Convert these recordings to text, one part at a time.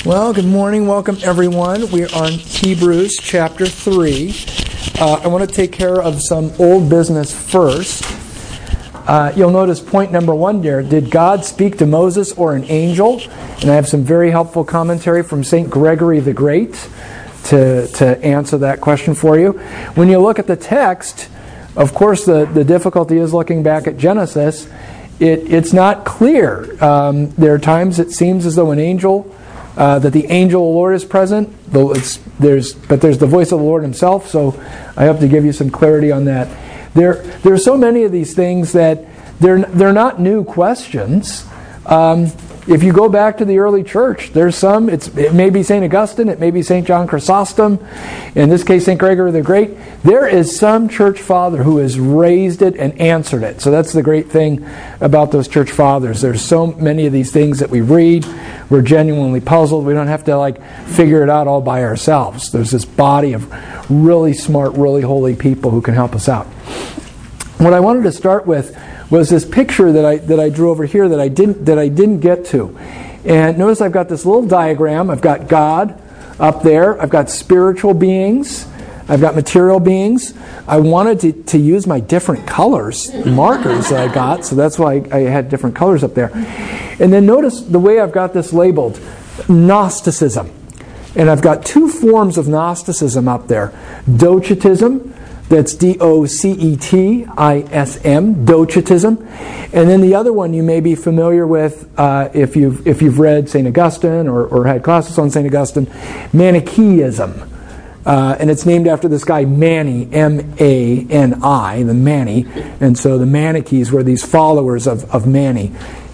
Well, good morning. Welcome, everyone. We're on Hebrews chapter 3. I want to take care of some old business first. You'll notice point number 1 there. Did God speak to Moses or an angel? And I have some very helpful commentary from St. Gregory the Great to answer that question for you. When you look at the text, of course, the difficulty is looking back at Genesis. It's not clear. There are times it seems as though an angel... that the angel of the Lord is present, there's the voice of the Lord himself, so I hope to give you some clarity on that. There are so many of these things that they're not new questions. If you go back to the early church, there's some, it may be St. Augustine, it may be St. John Chrysostom, in this case St. Gregory the Great. There is some church father who has raised it and answered it. So that's the great thing about those church fathers. There's so many of these things that we read, we're genuinely puzzled. We don't have to figure it out all by ourselves. There's this body of really smart, really holy people who can help us out. What I wanted to start with was this picture that I drew over here that I didn't get to. And notice I've got this little diagram. I've got God up there. I've got spiritual beings. I've got material beings. I wanted to use my different colors, markers that I got, so that's why I had different colors up there. And then notice the way I've got this labeled, Gnosticism. And I've got two forms of Gnosticism up there. Docetism, that's D-O-C-E-T-I-S-M, Docetism. And then the other one you may be familiar with if you've read St. Augustine or had classes on St. Augustine, Manichaeism. And it's named after this guy Mani, M-A-N-I, the Mani. And so the Manichees were these followers of Mani.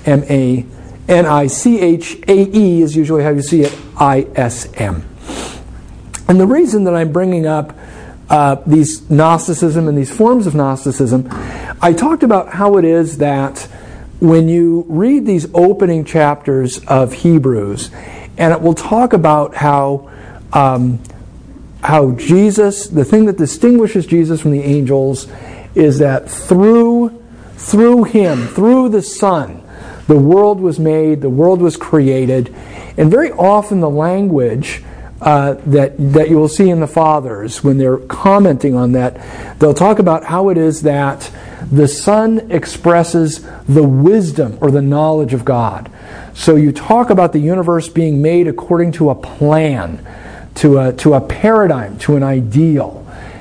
M-A-N-I-C-H-A-E is usually how you see it, I-S-M. And the reason that I'm bringing up these Gnosticism and these forms of Gnosticism, I talked about how it is that when you read these opening chapters of Hebrews, and it will talk about how Jesus, the thing that distinguishes Jesus from the angels is that through Him, through the Son, the world was made, the world was created, and very often the language that you will see in the Fathers, when they're commenting on that, they'll talk about how it is that the Son expresses the wisdom or the knowledge of God. So you talk about the universe being made according to a plan, to a paradigm, to an ideal.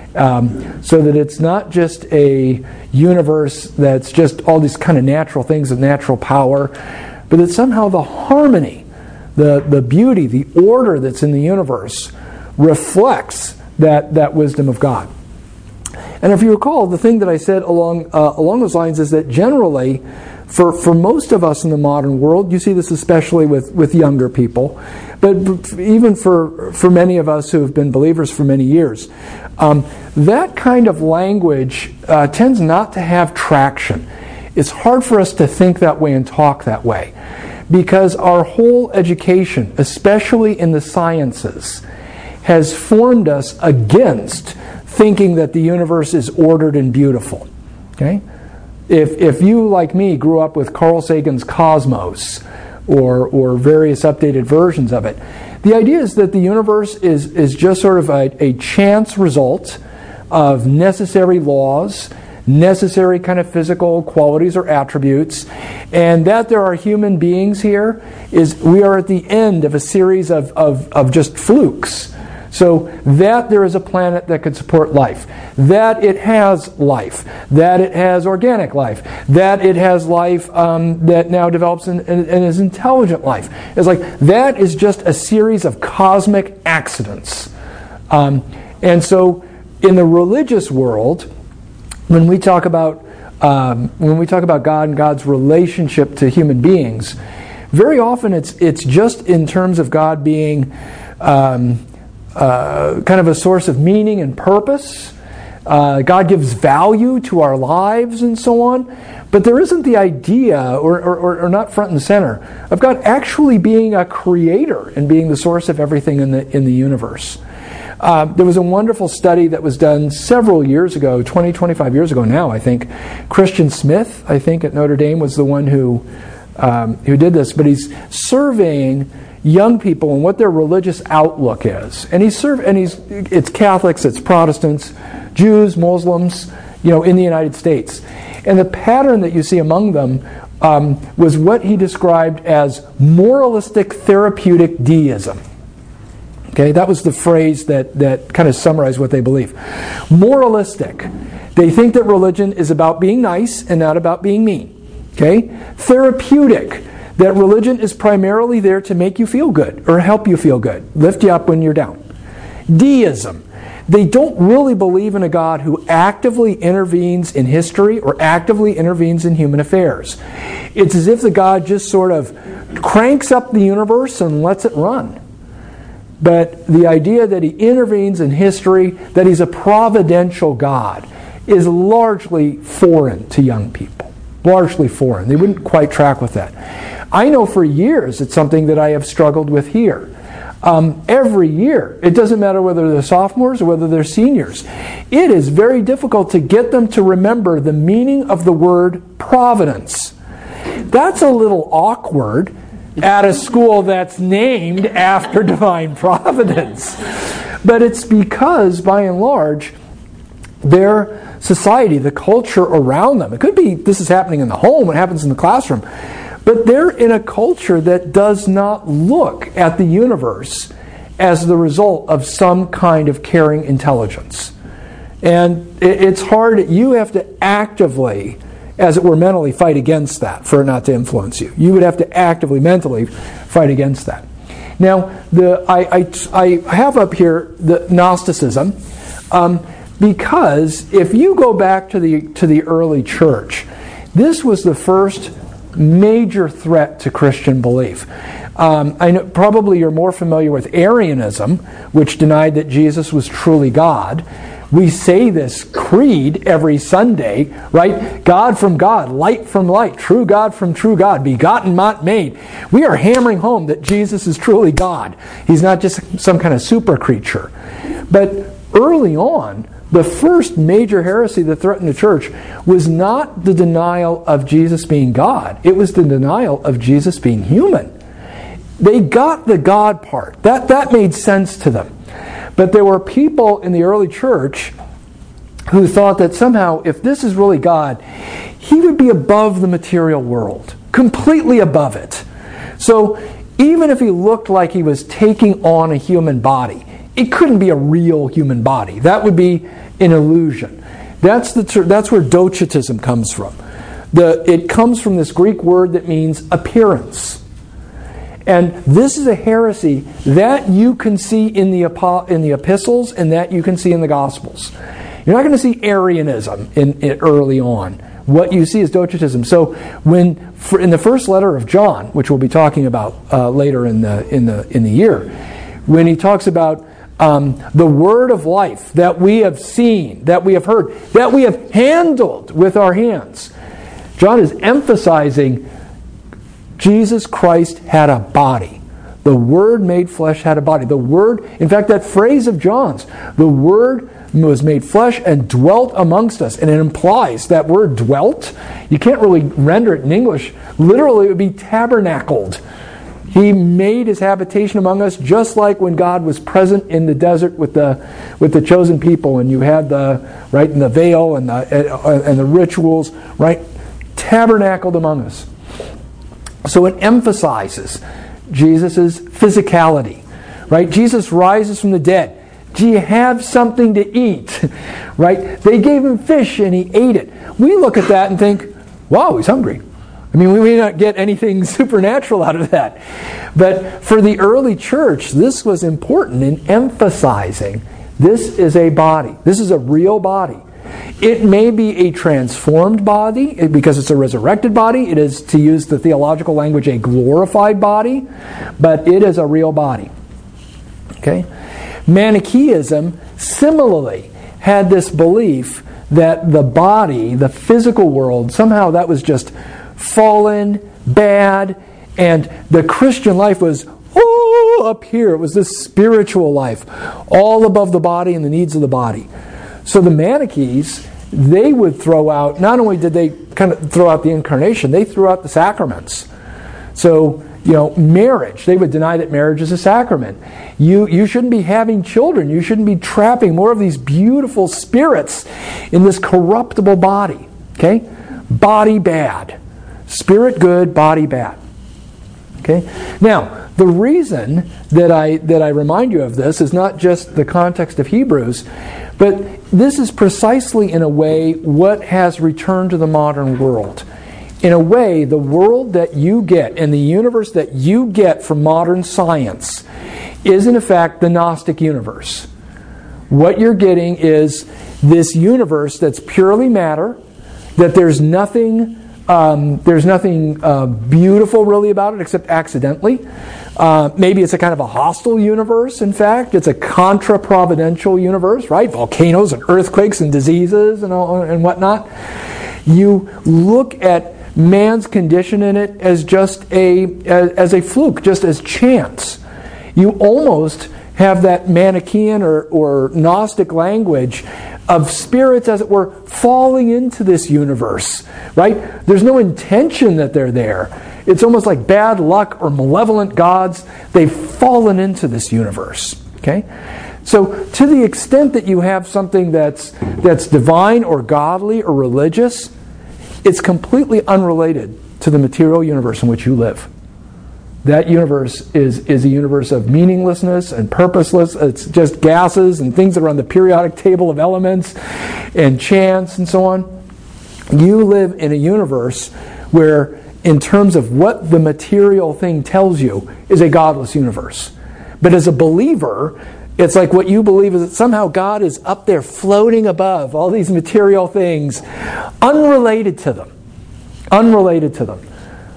So that it's not just a universe that's just all these kind of natural things of natural power, but that somehow the harmony, the beauty, the order that's in the universe reflects that wisdom of God. And if you recall, the thing that I said along those lines is that generally, for most of us in the modern world, you see this especially with younger people, but even for many of us who have been believers for many years, that kind of language tends not to have traction. It's hard for us to think that way and talk that way, because our whole education, especially in the sciences, has formed us against thinking that the universe is ordered and beautiful. Okay? If you, like me, grew up with Carl Sagan's Cosmos or various updated versions of it, the idea is that the universe is just sort of a chance result of necessary laws, necessary kind of physical qualities or attributes, and that there are human beings here is we are at the end of a series of just flukes. So that there is a planet that could support life, that it has life, that it has organic life, that it has life that now develops and is intelligent life. It's like that is just a series of cosmic accidents. And so in the religious world, when we talk about God and God's relationship to human beings, very often it's just in terms of God being kind of a source of meaning and purpose. God gives value to our lives and so on. But there isn't the idea, or not front and center, of God actually being a creator and being the source of everything in the universe. There was a wonderful study that was done several years ago, 25 years ago now, I think. Christian Smith, I think, at Notre Dame was the one who did this. But he's surveying young people and what their religious outlook is. And it's Catholics, it's Protestants, Jews, Muslims, in the United States. And the pattern that you see among them was what he described as moralistic therapeutic deism. Okay, that was the phrase that kind of summarized what they believe. Moralistic. They think that religion is about being nice and not about being mean. Okay? Therapeutic. That religion is primarily there to make you feel good or help you feel good, lift you up when you're down. Deism. They don't really believe in a God who actively intervenes in history or actively intervenes in human affairs. It's as if the God just sort of cranks up the universe and lets it run. But the idea that he intervenes in history, that he's a providential God, is largely foreign to young people. Largely foreign. They wouldn't quite track with that. I know for years it's something that I have struggled with here. Every year, it doesn't matter whether they're sophomores or whether they're seniors, it is very difficult to get them to remember the meaning of the word providence. That's a little awkward at a school that's named after divine providence. But it's because, by and large, their society, the culture around them, it could be this is happening in the home, it happens in the classroom, but they're in a culture that does not look at the universe as the result of some kind of caring intelligence. And it's hard, you have to actively, as it were, mentally fight against that for it not to influence you. You would have to actively, mentally fight against that. Now, I have up here the Gnosticism, because if you go back to the early church, this was the first major threat to Christian belief. I know probably you're more familiar with Arianism, which denied that Jesus was truly God. We say this creed every Sunday, right? God from God, light from light, true God from true God, begotten, not made. We are hammering home that Jesus is truly God. He's not just some kind of super creature. But early on, the first major heresy that threatened the church was not the denial of Jesus being God. It was the denial of Jesus being human. They got the God part. That made sense to them. But there were people in the early church who thought that somehow, if this is really God, he would be above the material world, completely above it. So even if he looked like he was taking on a human body, it couldn't be a real human body. That would be an illusion. That's where Docetism comes from. It comes from this Greek word that means appearance. And this is a heresy that you can see in the epistles and that you can see in the Gospels. You're not going to see Arianism early on. What you see is Docetism. So in the first letter of John, which we'll be talking about later in the year, when he talks about the word of life that we have seen, that we have heard, that we have handled with our hands, John is emphasizing Jesus Christ had a body. The Word made flesh had a body. The Word, in fact, that phrase of John's, the Word was made flesh and dwelt amongst us. And it implies that word dwelt. You can't really render it in English. Literally, it would be tabernacled. He made his habitation among us, just like when God was present in the desert with the chosen people, and you had the veil and the rituals, right, tabernacled among us. So it emphasizes Jesus' physicality, right? Jesus rises from the dead. Do you have something to eat? Right? They gave him fish and he ate it. We look at that and think, wow, he's hungry. I mean, we may not get anything supernatural out of that. But for the early church, this was important in emphasizing this is a body. This is a real body. It may be a transformed body because it's a resurrected body. It is, to use the theological language, a glorified body. But it is a real body. Okay? Manichaeism similarly had this belief that the body, the physical world, somehow that was just fallen, bad, and the Christian life was up here. It was this spiritual life, all above the body and the needs of the body. So the Manichees, they would throw out, not only did they kind of throw out the incarnation, they threw out the sacraments. So marriage. They would deny that marriage is a sacrament. You shouldn't be having children. You shouldn't be trapping more of these beautiful spirits in this corruptible body. Okay? Body bad. Spirit good, body bad. Okay? Now, the reason that I remind you of this is not just the context of Hebrews, but this is precisely in a way what has returned to the modern world. In a way, the world that you get and the universe that you get from modern science is in effect the Gnostic universe. What you're getting is this universe that's purely matter, that there's nothing beautiful really about it except accidentally. Maybe it's a kind of a hostile universe, in fact. It's a contra-providential universe, right? Volcanoes and earthquakes and diseases and whatnot. You look at man's condition in it as just as a fluke, just as chance. You almost have that Manichaean or Gnostic language of spirits, as it were, falling into this universe, right? There's no intention that they're there. It's almost like bad luck or malevolent gods. They've fallen into this universe, okay? So to the extent that you have something that's divine or godly or religious, it's completely unrelated to the material universe in which you live. That universe is a universe of meaninglessness and purposeless. It's just gases and things that are on the periodic table of elements and chance and so on. You live in a universe where, in terms of what the material thing tells you, is a godless universe. But as a believer, it's like what you believe is that somehow God is up there floating above all these material things, unrelated to them. Unrelated to them.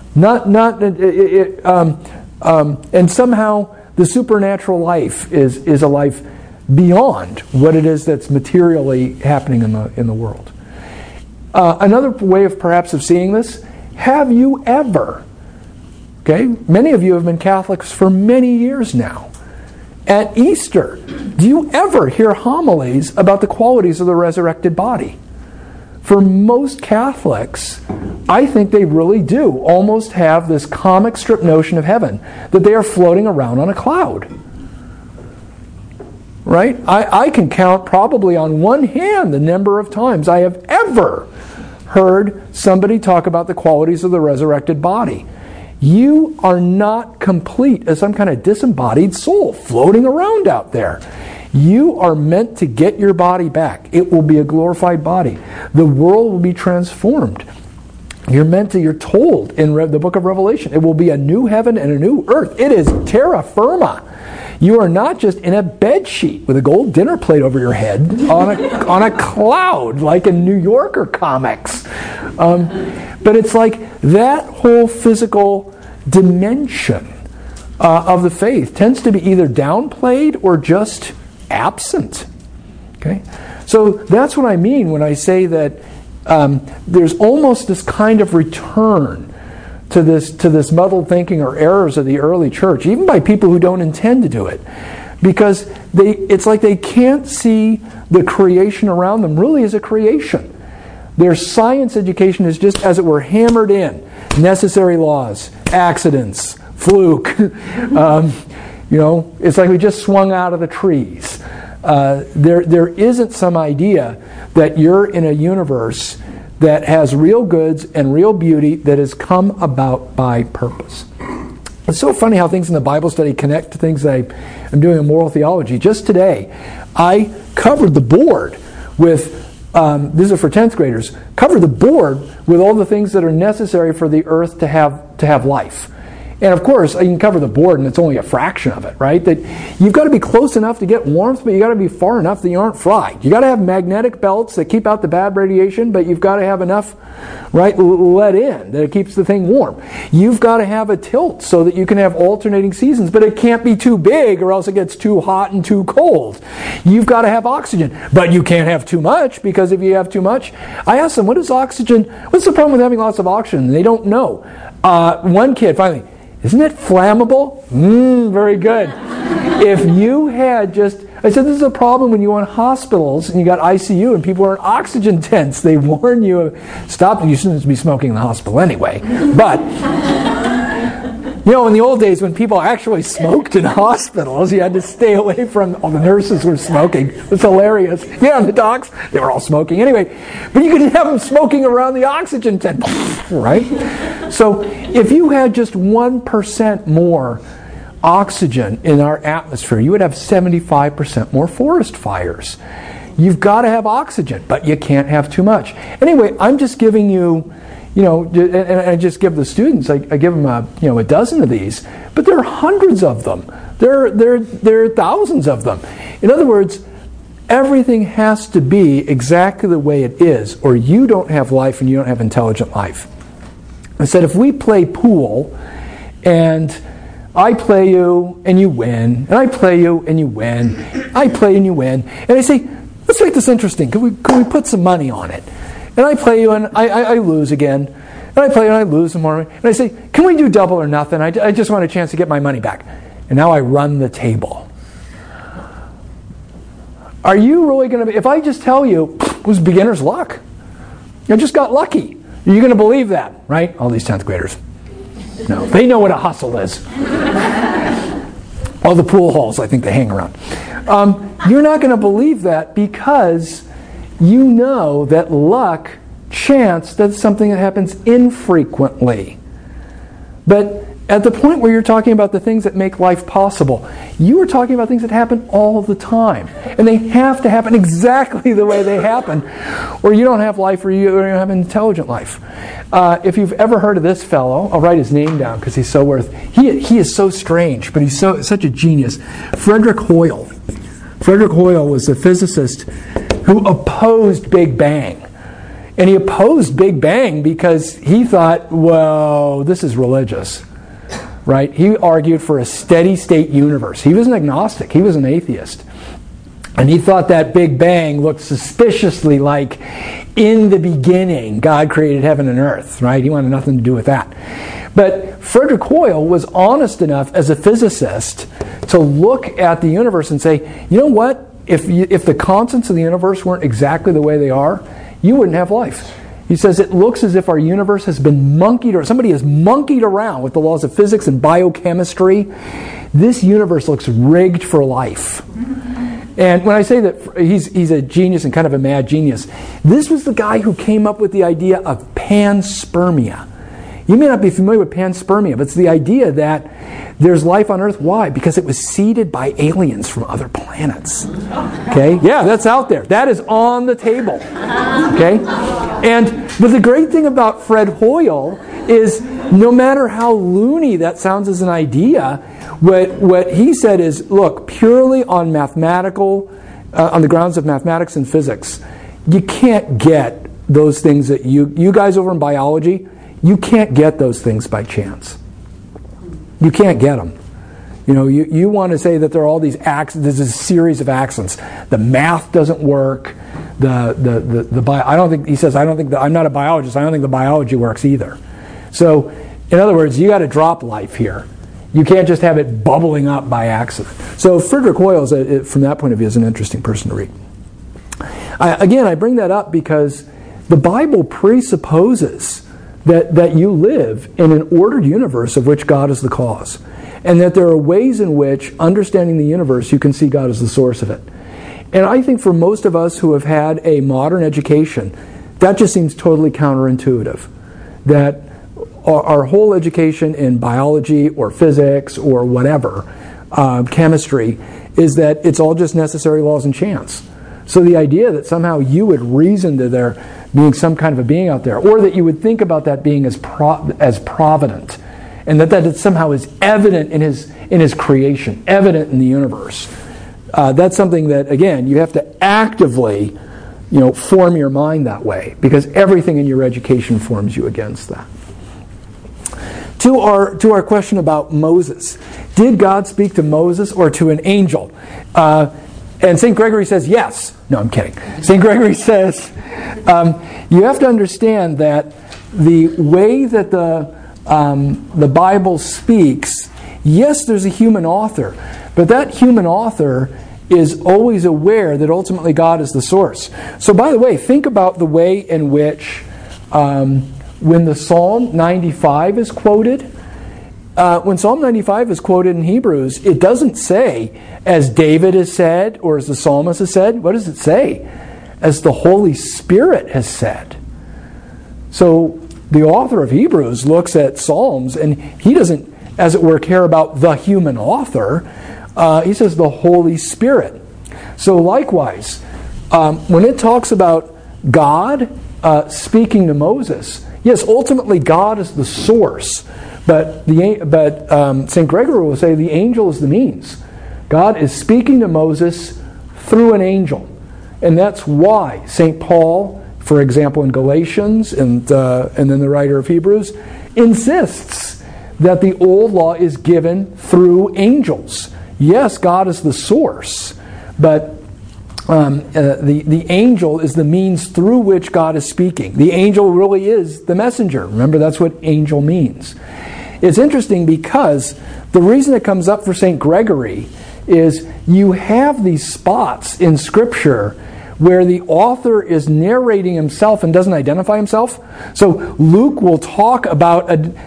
And somehow the supernatural life is a life beyond what it is that's materially happening in the world. Another way of perhaps of seeing this, have you ever, okay, many of you have been Catholics for many years now. At Easter, do you ever hear homilies about the qualities of the resurrected body? For most Catholics, I think they really do almost have this comic strip notion of heaven, that they are floating around on a cloud. Right? I can count probably on one hand the number of times I have ever heard somebody talk about the qualities of the resurrected body. You are not complete as some kind of disembodied soul floating around out there. You are meant to get your body back. It will be a glorified body. The world will be transformed. You're told in the book of Revelation, it will be a new heaven and a new earth. It is terra firma. You are not just in a bed sheet with a gold dinner plate over your head on a cloud like in New Yorker comics. But it's like that whole physical dimension of the faith tends to be either downplayed or just absent. Okay, so that's what I mean when I say that there's almost this kind of return to this muddled thinking or errors of the early church, even by people who don't intend to do it, because it's like they can't see the creation around them really as a creation. Their science education is just, as it were, hammered in necessary laws, accidents, fluke. It's like we just swung out of the trees. There isn't some idea that you're in a universe that has real goods and real beauty that has come about by purpose. It's so funny how things in the Bible study connect to things that I'm doing in moral theology. Just today, I covered the board with, this is for 10th graders, covered the board with all the things that are necessary for the earth to have life. And of course, you can cover the board and it's only a fraction of it, right? That you've got to be close enough to get warmth, but you've got to be far enough that you aren't fried. You've got to have magnetic belts that keep out the bad radiation, but you've got to have enough, right, let in that it keeps the thing warm. You've got to have a tilt so that you can have alternating seasons, but it can't be too big or else it gets too hot and too cold. You've got to have oxygen, but you can't have too much, because if you have too much, I asked them, what's the problem with having lots of oxygen? And they don't know. One kid finally, isn't it flammable? Very good. If you had I said this is a problem when you go in hospitals and you got ICU and people are in oxygen tents. They warn you, stop, you shouldn't be smoking in the hospital anyway. But You know, in the old days when people actually smoked in hospitals, you had to stay away from, all the nurses were smoking. It was hilarious. Yeah, and the docs, they were all smoking anyway. But you could have them smoking around the oxygen tent, right? So if you had just 1% more oxygen in our atmosphere, you would have 75% more forest fires. You've got to have oxygen, but you can't have too much. Anyway, I'm just giving you, and I just give the students, I give them a dozen of these, but there are hundreds of them. There are thousands of them. In other words, everything has to be exactly the way it is, or you don't have life and you don't have intelligent life. I said, if we play pool, and I play you and you win, and I play you and you win, I play and you win, and I say, let's make this interesting. Can we put some money on it? And I play you and I lose again. And I play you and I lose some more. And I say, can we do double or nothing? I just want a chance to get my money back. And now I run the table. Are you really going to be, if I just tell you, it was beginner's luck. I just got lucky. Are you going to believe that? Right? All these 10th graders. No, they know what a hustle is. All the pool halls, I think they hang around. You're not going to believe that because you know that luck, chance, that's something that happens infrequently. But at the point where you're talking about the things that make life possible, you are talking about things that happen all the time. And they have to happen exactly the way they happen, or you don't have life, or you don't have an intelligent life. If you've ever heard of this fellow, I'll write his name down because he's so he is so strange, but he's such a genius. Frederick Hoyle. Frederick Hoyle was a physicist who opposed Big Bang. And he opposed Big Bang because he thought, well, this is religious. Right? He argued for a steady state universe. He was an agnostic. He was an atheist. And he thought that Big Bang looked suspiciously like in the beginning God created heaven and earth. Right? He wanted nothing to do with that. But Frederick Hoyle was honest enough as a physicist to look at the universe and say, you know what? If the constants of the universe weren't exactly the way they are, you wouldn't have life. He says it looks as if our universe has been somebody has monkeyed around with the laws of physics and biochemistry. This universe looks rigged for life. And when I say that he's a genius and kind of a mad genius, this was the guy who came up with the idea of panspermia. You may not be familiar with panspermia, but it's the idea that there's life on Earth. Why? Because it was seeded by aliens from other planets. Okay? Yeah, that's out there. That is on the table. Okay? But the great thing about Fred Hoyle is no matter how loony that sounds as an idea, what he said is, look, purely on on the grounds of mathematics and physics, you can't get those things that you guys over in biology, you can't get those things by chance. You can't get them. You want to say that there are all these accidents, there's a series of accidents. The math doesn't work. I don't think I'm not a biologist. I don't think the biology works either. So, in other words, you got to drop life here. You can't just have it bubbling up by accident. So Frederick Hoyle, from that point of view, is an interesting person to read. I bring that up because the Bible presupposes that you live in an ordered universe of which God is the cause. And that there are ways in which, understanding the universe, you can see God as the source of it. And I think for most of us who have had a modern education, that just seems totally counterintuitive. That our whole education in biology or physics or whatever, chemistry, is that it's all just necessary laws and chance. So the idea that somehow you would reason to there being some kind of a being out there, or that you would think about that being as provident, and that somehow is evident in his creation, evident in the universe. That's something that, again, you have to actively, form your mind that way, because everything in your education forms you against that. To our question about Moses, did God speak to Moses or to an angel? And St. Gregory says yes. No, I'm kidding. St. Gregory says you have to understand that the way that the Bible speaks, yes, there's a human author, but that human author is always aware that ultimately God is the source. So, by the way, think about the way in which when the Psalm 95 is quoted, when Psalm 95 is quoted in Hebrews, it doesn't say, as David has said, or as the psalmist has said. What does it say? As the Holy Spirit has said. So the author of Hebrews looks at Psalms, and he doesn't, as it were, care about the human author. He says the Holy Spirit. So likewise, when it talks about God speaking to Moses, yes, ultimately God is the source, but St. Gregory will say the angel is the means. God is speaking to Moses through an angel. And that's why St. Paul, for example, in Galatians and then the writer of Hebrews, insists that the old law is given through angels. Yes, God is the source, but the angel is the means through which God is speaking. The angel really is the messenger. Remember, that's what angel means. It's interesting because the reason it comes up for St. Gregory is you have these spots in Scripture where the author is narrating himself and doesn't identify himself. So Luke will talk about,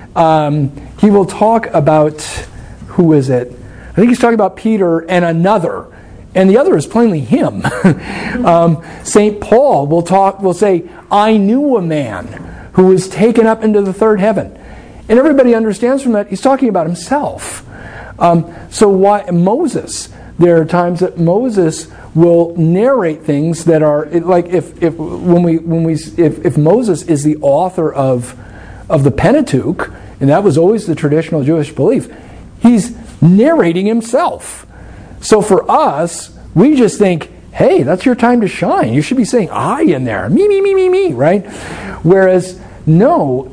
who is it? I think he's talking about Peter and another. And the other is plainly him. St. Paul will say, I knew a man who was taken up into the third heaven. And everybody understands from that he's talking about himself. So why Moses? There are times that Moses will narrate things that are like if Moses is the author of the Pentateuch, and that was always the traditional Jewish belief, he's narrating himself. So for us, we just think, hey, that's your time to shine. You should be saying I in there. Me, right? Whereas, no,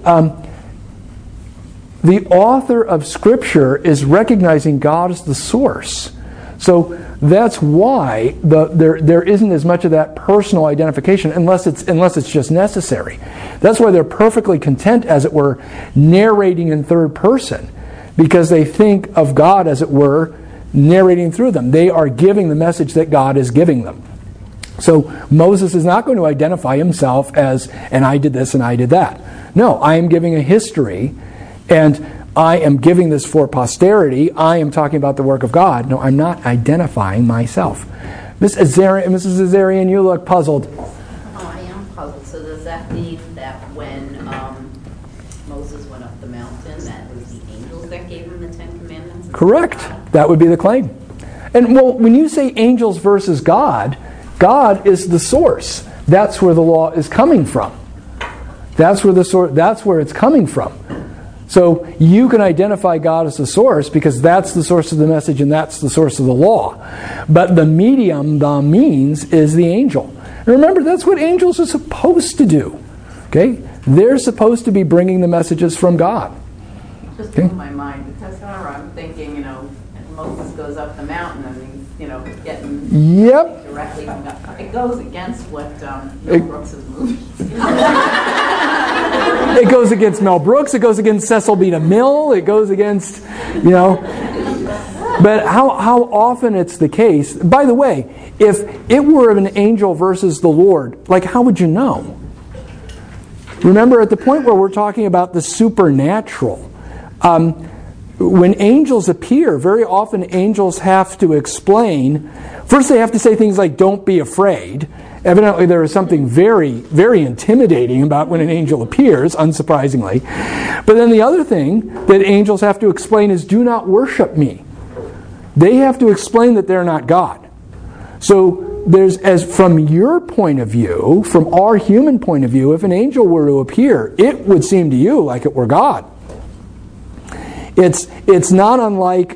the author of Scripture is recognizing God as the source. So that's why there isn't as much of that personal identification unless it's just necessary. That's why they're perfectly content, as it were, narrating in third person, because they think of God, as it were, narrating through them. They are giving the message that God is giving them. So Moses is not going to identify himself as, and I did this and I did that. No, I am giving a history, and I am giving this for posterity. I am talking about the work of God. No, I'm not identifying myself. Mrs. Azarian, you look puzzled. Oh, I am puzzled. So does that mean that when Moses went up the mountain, that it was the angels that gave him the Ten Commandments? Correct. That would be the claim. And well, when you say angels versus God, God is the source. That's where the law is coming from. That's where it's coming from. So you can identify God as the source because that's the source of the message and that's the source of the law. But the medium, the means, is the angel. And remember, that's what angels are supposed to do. Okay? They're supposed to be bringing the messages from God. Just blew my mind because however I'm thinking, Moses goes up the mountain and he's, getting directly from God. It goes against what Mel Brooks' movies. It goes against Mel Brooks. It goes against Cecil B. DeMille. It goes against, But how often it's the case. By the way, if it were an angel versus the Lord, how would you know? Remember, at the point where we're talking about the supernatural, when angels appear, very often angels have to explain. First, they have to say things like, don't be afraid. Evidently, there is something very, very intimidating about when an angel appears, unsurprisingly. But then the other thing that angels have to explain is, do not worship me. They have to explain that they're not God. So from your point of view, from our human point of view, if an angel were to appear, it would seem to you like it were God. It's not unlike,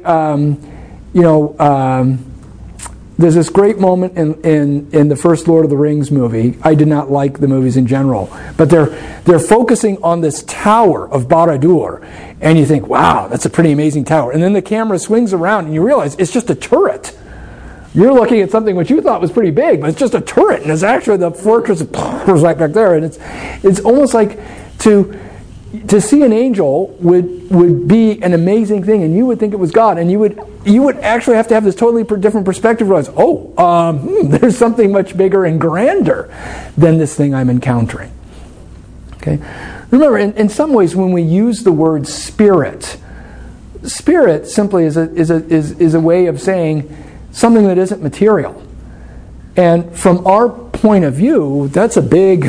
there's this great moment in the first Lord of the Rings movie. I did not like the movies in general, but they're focusing on this tower of Barad-dûr, and you think, wow, that's a pretty amazing tower. And then the camera swings around, and you realize it's just a turret. You're looking at something which you thought was pretty big, but it's just a turret, and it's actually the fortress right back there. And it's almost like to see an angel would be an amazing thing, and you would think it was God, and you would actually have to have this totally different perspective. Realize, there's something much bigger and grander than this thing I'm encountering. Okay, remember, in some ways, when we use the word spirit, spirit simply is a way of saying something that isn't material. And from our point of view, that's a big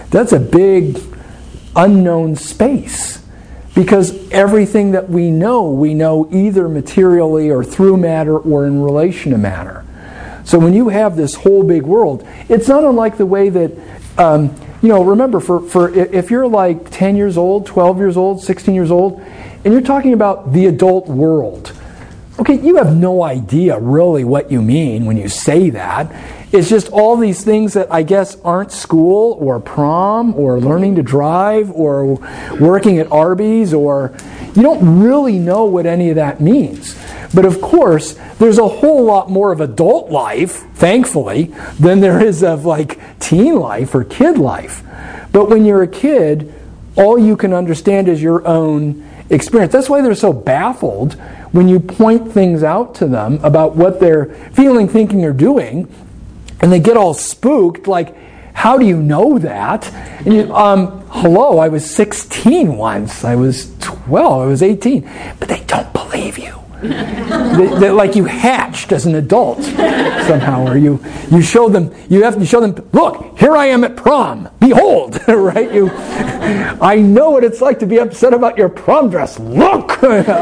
unknown space. Because everything that we know either materially or through matter or in relation to matter. So when you have this whole big world, it's not unlike the way that, remember, for if you're like 10 years old, 12 years old, 16 years old, and you're talking about the adult world, okay, you have no idea really what you mean when you say that. It's just all these things that I guess aren't school or prom or learning to drive or working at Arby's, or you don't really know what any of that means. But of course, there's a whole lot more of adult life, thankfully, than there is of like teen life or kid life. But when you're a kid, all you can understand is your own experience. That's why they're so baffled when you point things out to them about what they're feeling, thinking, or doing. And they get all spooked, like, how do you know that? And you, hello, I was 16 once. I was 12. I was 18. But they don't believe you. They like you hatched as an adult somehow, or you show them. You have to show them. Look, here I am at prom. Behold, right? I know what it's like to be upset about your prom dress. Look,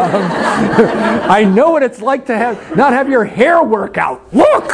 I know what it's like to not have your hair work out. Look,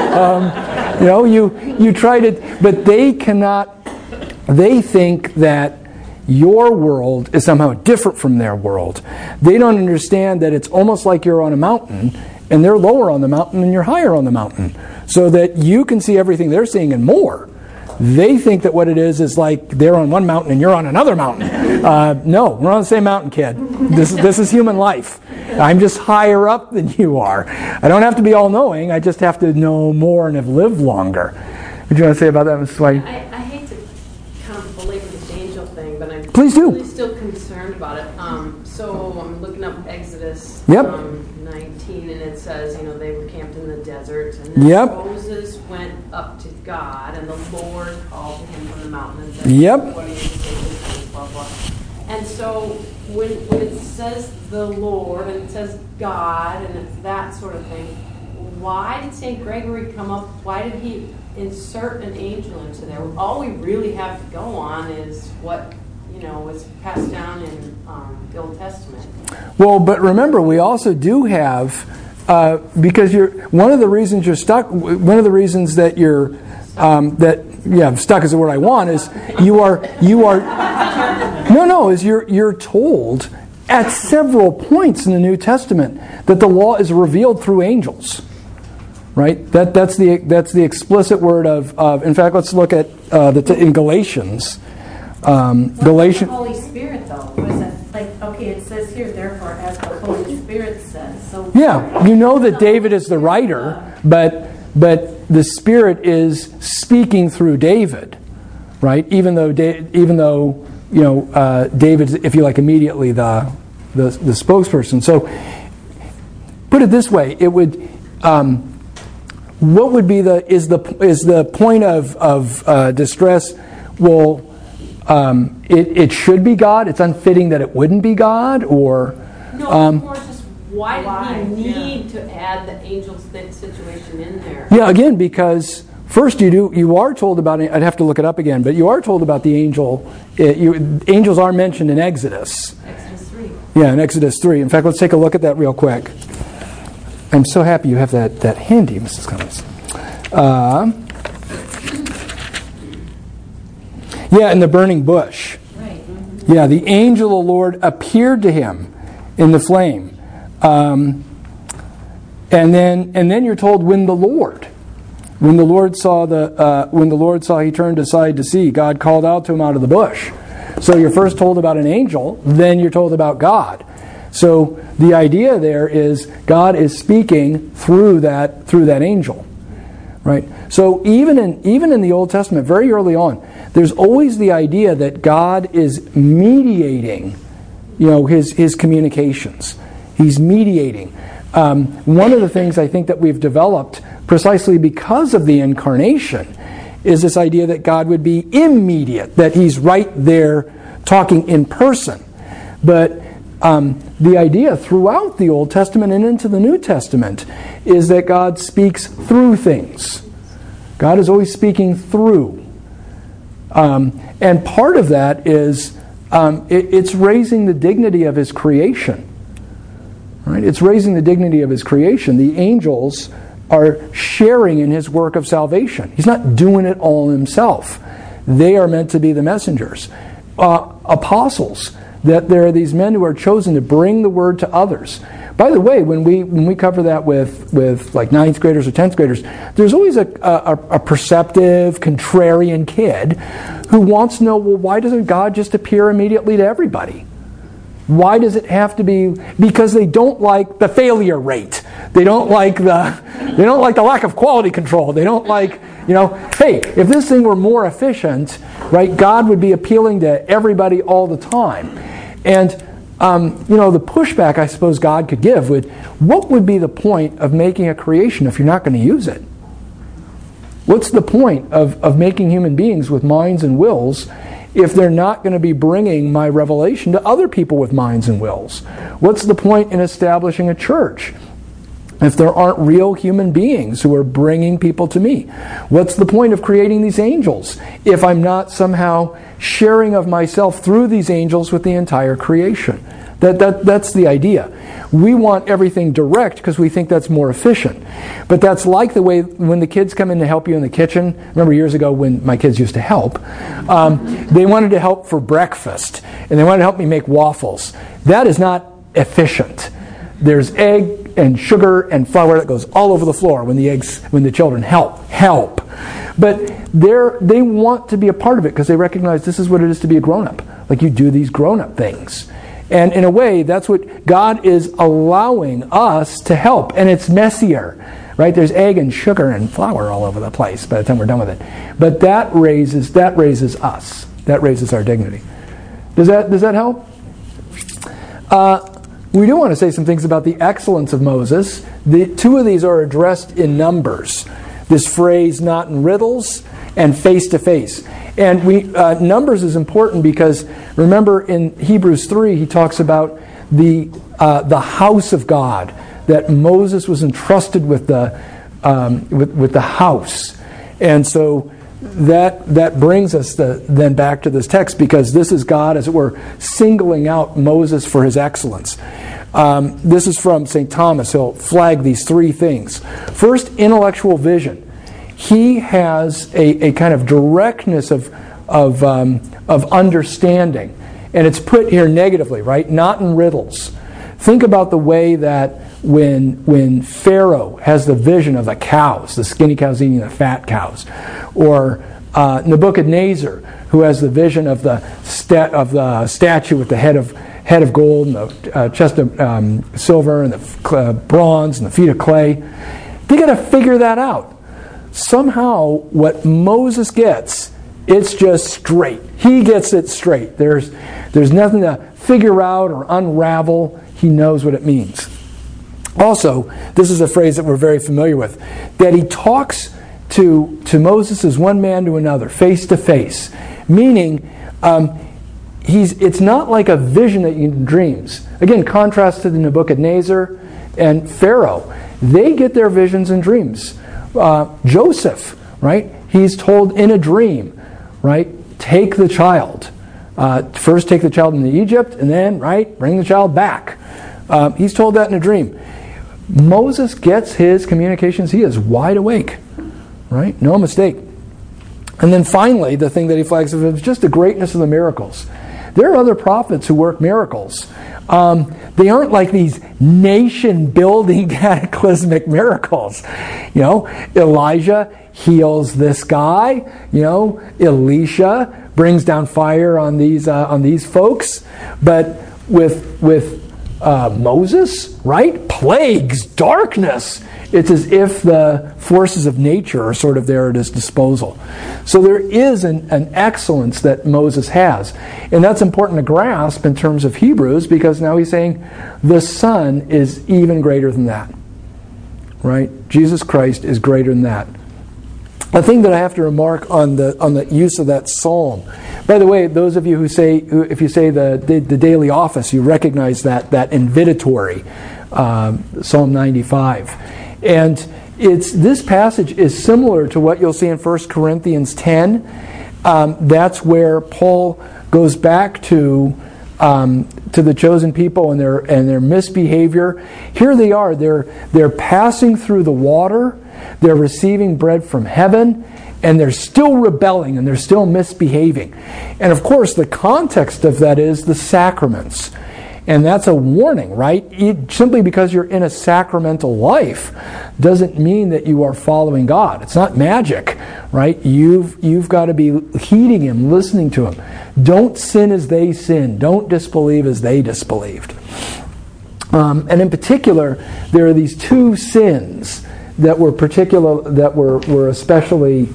you tried it, but they cannot. They think that your world is somehow different from their world. They don't understand that it's almost like you're on a mountain, and they're lower on the mountain and you're higher on the mountain, so that you can see everything they're seeing and more. They think that what it is like they're on one mountain and you're on another mountain. No, we're on the same mountain, kid. This is human life. I'm just higher up than you are. I don't have to be all-knowing. I just have to know more and have lived longer. What do you want to say about that, Mrs. White? I hate to kind of belabor this angel thing, but I'm Please do. really still concerned about it. So I'm looking up Exodus 19, and it says, they were camped in the desert, and then Moses went up to God, and the Lord called to him from the mountain and said, what are you saying? Blah, blah. And so when it says the Lord, and it says God, and it's that sort of thing, why did St. Gregory come up? Why did he insert an angel into there? All we really have to go on is what was passed down in the Old Testament. Well, but remember, we also do have because one of the reasons you're stuck. One of the reasons that you're stuck is the word I want, is you're told at several points in the New Testament that the law is revealed through angels. Right? That's the explicit word of. In fact, let's look at in Galatians. Galatians. The Holy Spirit, though, what is that? It says here, therefore, as the Holy Spirit says. So that David is the writer, but the Spirit is speaking through David, right? Even though David's, if you like, immediately the spokesperson. So, put it this way: it would. What would be the point of distress? Well, it should be God. It's unfitting that it wouldn't be God, or more just why did he need to add the angels situation in there? Yeah, again, because first you are told about it. I'd have to look it up again, but you are told about the angel. Angels are mentioned in Exodus. Exodus 3. Yeah, in Exodus 3. In fact, let's take a look at that real quick. I'm so happy you have that handy, Mrs. Cummings. In the burning bush. Right. Mm-hmm. Yeah, the angel of the Lord appeared to him in the flame. And then you're told when the Lord saw he turned aside to see, God called out to him out of the bush. So you're first told about an angel, then you're told about God. So the idea there is God is speaking through that angel, right? So even in the Old Testament, very early on, there's always the idea that God is mediating, his communications. He's mediating. One of the things I think that we've developed precisely because of the incarnation is this idea that God would be immediate, that he's right there talking in person. But the idea throughout the Old Testament and into the New Testament is that God speaks through things. God is always speaking through. And part of that is it's raising the dignity of His creation. Right? It's raising the dignity of His creation. The angels are sharing in His work of salvation. He's not doing it all Himself. They are meant to be the messengers. Apostles, that there are these men who are chosen to bring the word to others. By the way, when we cover that with like 9th graders or 10th graders, there's always a perceptive, contrarian kid who wants to know, well, why doesn't God just appear immediately to everybody? Why does it have to be? Because they don't like the failure rate. They don't like the lack of quality control. They don't like, hey, if this thing were more efficient, right, God would be appealing to everybody all the time. And the pushback I suppose God could give what would be the point of making a creation if you're not going to use it? What's the point of making human beings with minds and wills if they're not going to be bringing my revelation to other people with minds and wills? What's the point in establishing a church if there aren't real human beings who are bringing people to me? What's the point of creating these angels if I'm not somehow sharing of myself through these angels with the entire creation? That's the idea. We want everything direct because we think that's more efficient. But that's like the way when the kids come in to help you in the kitchen. Remember years ago when my kids used to help. They wanted to help for breakfast. And they wanted to help me make waffles. That is not efficient. There's egg and sugar and flour that goes all over the floor when the children help. But they want to be a part of it because they recognize this is what it is to be a grown-up. Like you do these grown-up things. And in a way, that's what God is allowing us to help. And it's messier, right? There's egg and sugar and flour all over the place by the time we're done with it. But that raises us. That raises our dignity. Does that help? We do want to say some things about the excellence of Moses. The two of these are addressed in Numbers. This phrase, not in riddles, and face to face. And Numbers is important because remember in Hebrews 3 he talks about the house of God, that Moses was entrusted with the house, and so that brings us then back to this text because this is God, as it were, singling out Moses for his excellence. This is from St. Thomas. He'll flag these three things. First, intellectual vision. He has a kind of directness of understanding. And it's put here negatively, right? Not in riddles. Think about the way that when Pharaoh has the vision of the cows, the skinny cows eating the fat cows, or Nebuchadnezzar, who has the vision of the statue with the head of gold and the chest of silver and the bronze and the feet of clay, they got to figure that out. Somehow, what Moses gets, it's just straight. He gets it straight. There's nothing to figure out or unravel. He knows what it means. Also, this is a phrase that we're very familiar with, that he talks to Moses as one man to another, face to face, meaning it's not like a vision that you dreams. Again, contrast to the Nebuchadnezzar and Pharaoh. They get their visions and dreams. Joseph, right? He's told in a dream, right? Take the child. First take the child into Egypt, and then, right, bring the child back. He's told that in a dream. Moses gets his communications. He is wide awake, right? No mistake. And then finally, the thing that he flags is just the greatness of the miracles. There are other prophets who work miracles. They aren't like these nation-building cataclysmic miracles. Elijah heals this guy. Elisha brings down fire on these folks. But with Moses, right? Plagues, darkness. It's as if the forces of nature are sort of there at his disposal. So there is an excellence that Moses has. And that's important to grasp in terms of Hebrews, because now he's saying the Son is even greater than that. Right? Jesus Christ is greater than that. a thing that I have to remark on the use of that psalm. By the way, those of you who say, if you say the daily office, you recognize that invitatory, Psalm 95. And this passage is similar to what you'll see in 1 Corinthians 10. That's where Paul goes back to the chosen people and their misbehavior. Here they are. They're passing through the water. They're receiving bread from heaven, and they're still rebelling and they're still misbehaving. And of course, the context of that is the sacraments. And that's a warning, right? Simply because you're in a sacramental life doesn't mean that you are following God. It's not magic, right? You've got to be heeding Him, listening to Him. Don't sin as they sinned. Don't disbelieve as they disbelieved. And in particular, there are these two sins that were especially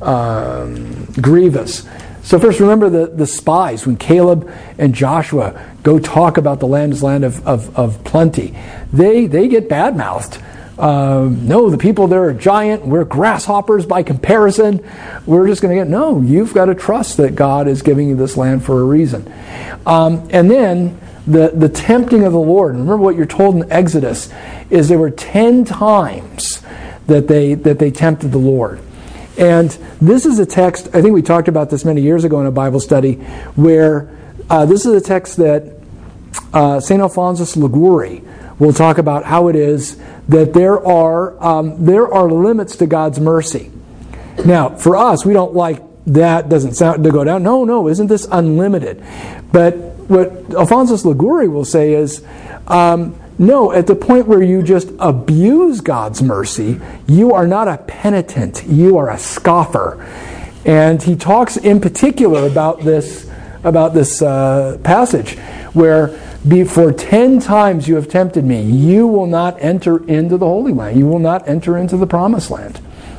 grievous. So first, remember the spies when Caleb and Joshua go talk about the land as land of plenty. They get bad-mouthed. No, the people there are giant. We're grasshoppers by comparison. We're just going to no, you've got to trust that God is giving you this land for a reason. And then the tempting of the Lord. And remember what you're told in Exodus is there were 10 times that they tempted the Lord. And this is a text, I think we talked about this many years ago in a Bible study, where this is a text that St. Alphonsus Liguori will talk about how it is that there are limits to God's mercy. Now, for us, we don't like that, doesn't sound to go down. No, isn't this unlimited? But what Alphonsus Liguori will say is, no, at the point where you just abuse God's mercy, you are not a penitent, you are a scoffer. And he talks in particular about this passage where for 10 times you have tempted me, you will not enter into the Holy Land. You will not enter into the Promised Land.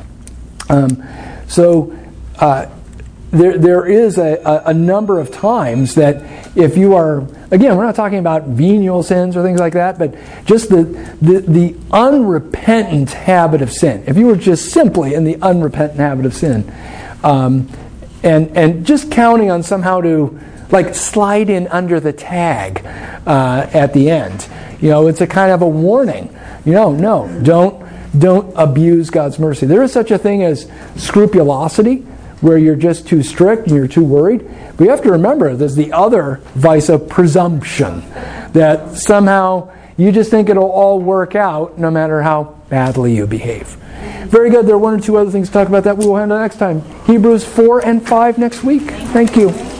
There is a number of times that if you are, again, we're not talking about venial sins or things like that, but just the unrepentant habit of sin. If you were just simply in the unrepentant habit of sin, and just counting on somehow to slide in under the tag at the end, it's a kind of a warning. Don't abuse God's mercy. There is such a thing as scrupulosity, where you're just too strict and you're too worried. But you have to remember there's the other vice of presumption, that somehow you just think it'll all work out no matter how badly you behave. Very good. There are one or two other things to talk about that we will handle next time. Hebrews 4 and 5 next week. Thank you.